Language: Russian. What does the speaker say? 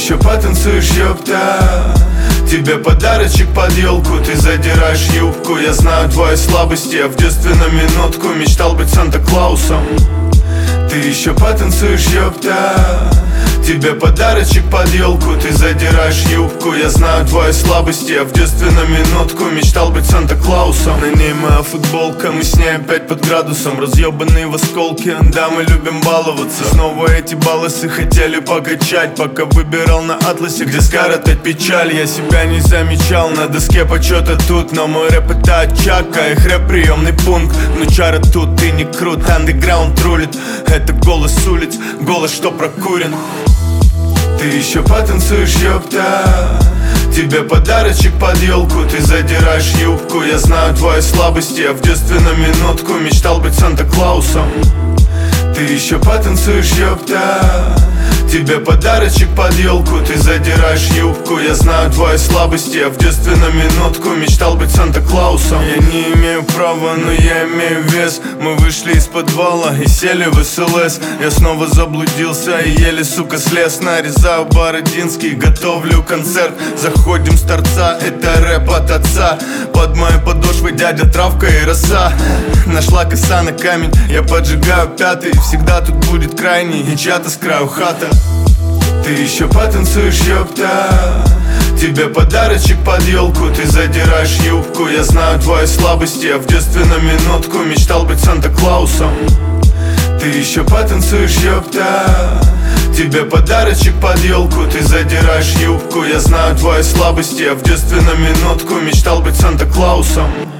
еще потанцуешь, ёпта. Тебе подарочек под елку, ты задираешь юбку. Я знаю твои слабости, я в детстве на минутку мечтал быть Санта-Клаусом. Ты еще потанцуешь, ёпта. Тебе подарочек под елку, ты задираешь юбку. Я знаю твои слабости, я в детстве на минутку мечтал быть Санта-Клаусом. На ней моя футболка, мы с ней опять под градусом. Разъебанные в осколки, да, мы любим баловаться. Снова эти балласы хотели покачать, пока выбирал на атласе, где скоротать печаль. Я себя не замечал, на доске почета тут, но мой рэп это очаг, а их рэп приемный пункт. Внучара тут, ты не крут, андеграунд рулит. Это голос улиц, голос, что прокурен. Ты еще потанцуешь, ёпта. Тебе подарочек под елку, ты задираешь юбку. Я знаю твои слабости, я в детстве на минутку мечтал быть Санта-Клаусом. Ты еще потанцуешь, ёпта. Тебе подарочек под елку, ты задираешь юбку. Я знаю твои слабости, я в детстве на минутку мечтал быть Санта-Клаусом. Я не имею права, но я имею вес. Мы вышли из подвала и сели в СЛС. Я снова заблудился и еле, сука, слез. Нарезаю Бородинский, готовлю концерт. Заходим с торца, это рэп от отца. Под моей подошвой дядя травка и роса. Нашла коса на камень, я поджигаю пятый. Всегда тут будет крайний и чья-то с краю хата. Ты еще потанцуешь, ёпта. Тебе подарочек под елку, ты задираешь юбку. Я знаю твои слабости, я в детстве на минутку мечтал быть Санта-Клаусом. Ты еще потанцуешь, ёпта. Тебе подарочек под елку, ты задираешь юбку. Я знаю твои слабости, я в детстве на минутку мечтал быть Санта-Клаусом.